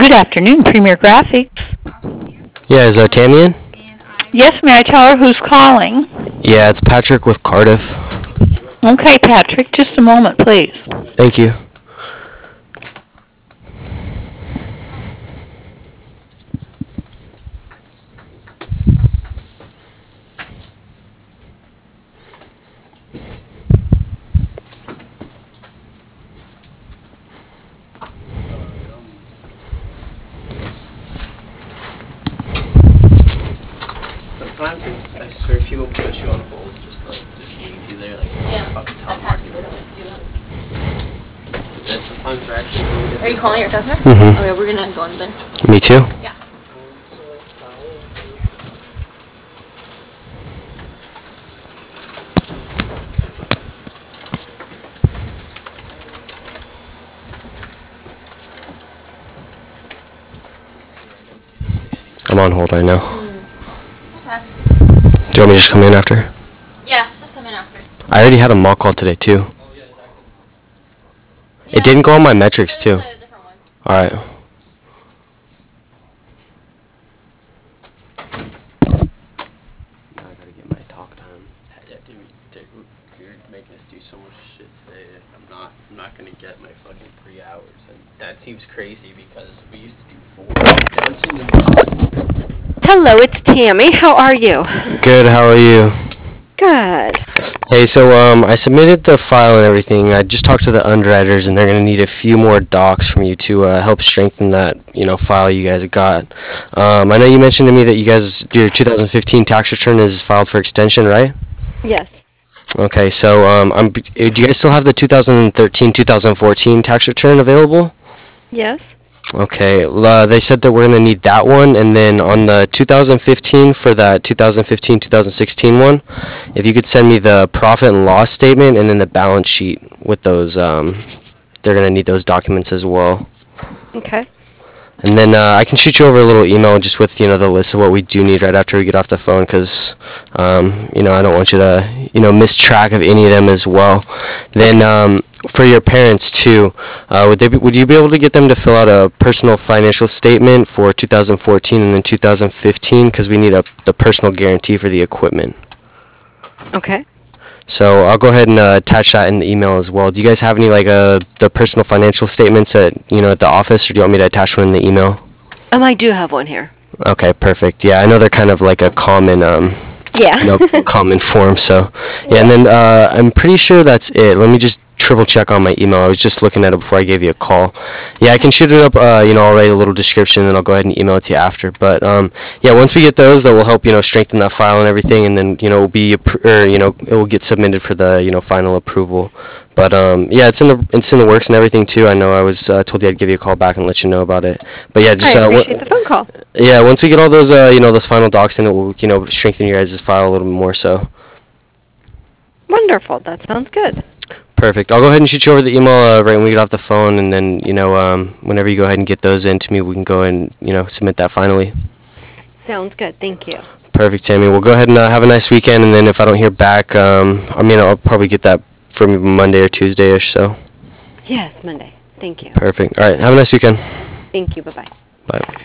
Good afternoon, Premier Graphics. Yeah, is Tammy in? Yes, may I tell her who's calling? Yeah, it's Patrick with Cardiff. Okay, Patrick, just a moment, please. Thank you. Sometimes I swear people put you on hold, just leave you there like fucking telemarketer. But then sometimes they're actually really good. Are you calling your customer? Mm-hmm. Okay, we're gonna go in then. Me too? Yeah. I'm on hold right now. Okay. Do you want me to just come in after? Yeah, just come in after. I already had a mock call today too. It didn't go on my metrics too. A different one. Alright. Now I gotta get my talk time. Yeah, dude, you're making us do so much shit today. I'm not gonna get my fucking 3 hours, and that seems crazy because we used to do 4. Don't seem to. Hello, it's Tammy. How are you? Good, how are you? Good. Hey, so I submitted the file and everything. I just talked to the underwriters, and they're gonna need a few more docs from you to help strengthen that, file you guys got. I know you mentioned to me that your 2015 tax return is filed for extension, right? Yes. Okay, so do you guys still have the 2013, 2014 tax return available? Yes. Okay, they said that we're going to need that one, and then on the 2015 for that 2015, 2016 one, if you could send me the profit and loss statement and then the balance sheet with those, they're going to need those documents as well. Okay. And then I can shoot you over a little email just with, the list of what we do need right after we get off the phone because, I don't want you to, miss track of any of them as well. Then for your parents too, would you be able to get them to fill out a personal financial statement for 2014 and then 2015 because we need the personal guarantee for the equipment. Okay. So I'll go ahead and attach that in the email as well. Do you guys have any the personal financial statements at at the office, or do you want me to attach one in the email? I do have one here. Okay, perfect. Yeah, I know they're kind of like a common Yeah. common form. So yeah, and then I'm pretty sure that's it. Let me just triple check on my email. I was just looking at it before I gave you a call. Yeah, I can shoot it up. I'll write a little description and I'll go ahead and email it to you after. But yeah, once we get those, that will help strengthen that file and everything, and then it will get submitted for the final approval. But yeah, it's in the works and everything too. I know I was told you I'd give you a call back and let you know about it. But yeah, just I appreciate the phone call. yeah, once we get all those those final docs, then it will strengthen your guys' file a little bit more. So Wonderful. That sounds good. perfect. I'll go ahead and shoot you over the email right when we get off the phone, and then whenever you go ahead and get those in to me, we can go and submit that finally. Sounds good. Thank you. Perfect, Tammy. We'll go ahead and have a nice weekend, and then if I don't hear back, I'll probably get that from you Monday or Tuesday-ish. So Yes, Monday. Thank you. perfect. All right, have a nice weekend. Thank you. Bye-bye. Bye.